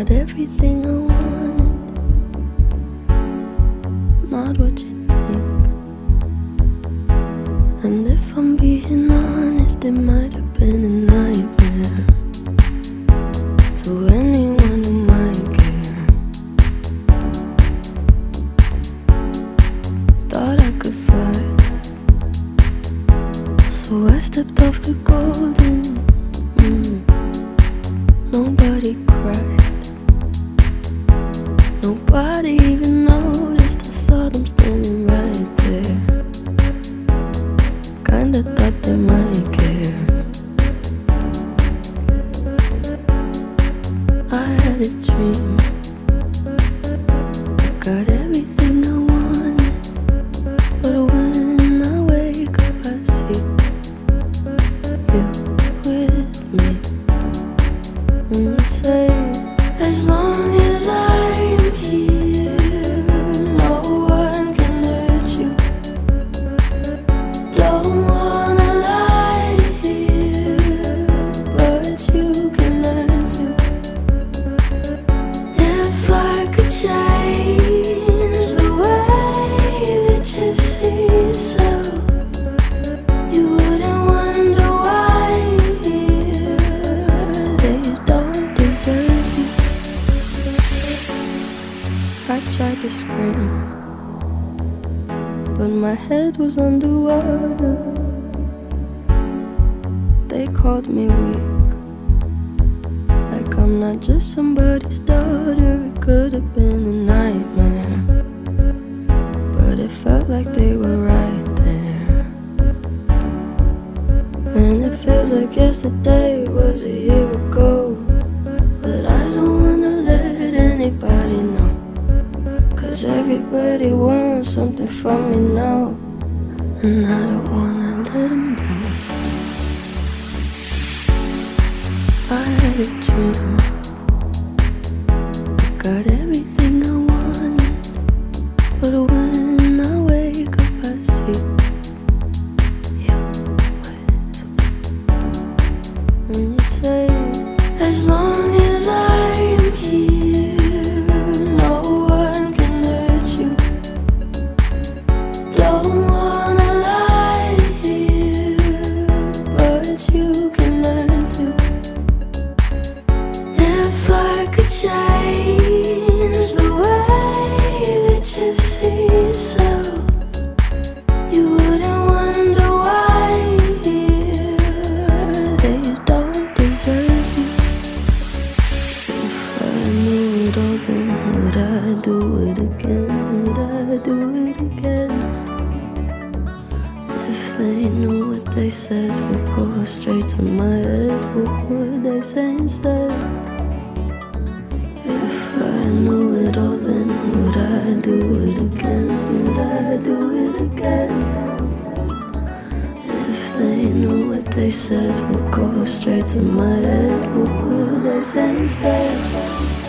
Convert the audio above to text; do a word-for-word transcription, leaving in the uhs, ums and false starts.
got everything I wanted, not what you think. And if I'm being honest, it might have been a nightmare to anyone who might care. Thought I could fly, so I stepped off the golden. mm. Nobody cried, nobody even noticed. I saw them standing right there. Kinda thought they might care. I had a dream, got everything I wanted, but when I wake up I see you with me. And you say, as long as I'm here, no one can hurt you. Don't wanna lie here, but you can learn to. If I could change the way that you see yourself, you wouldn't wonder why they don't deserve you. I tried to scream, but my head was underwater. They called me weak, like I'm not just somebody's daughter. It could have been a nightmare, but it felt like they were right there. And it feels like yesterday was a year ago, but I don't wanna let anybody know, 'cause everybody wants something from me now, and I don't wanna let them down. I had a dream, got everything I wanted, but when I wake up I see you with me. And you say, as long as I'm here, no one can hurt you. Don't wanna lie here, but you can learn to. If I could change the way that you see yourself, you wouldn't wonder why they don't deserve you. If I knew it all, then would I do it again? Would I do it again? If they knew what they said would go straight to my head, what would they say instead? If I knew it all, then would I do it again? Would I do it again? If they knew what they said would go straight to my head, what would they say instead?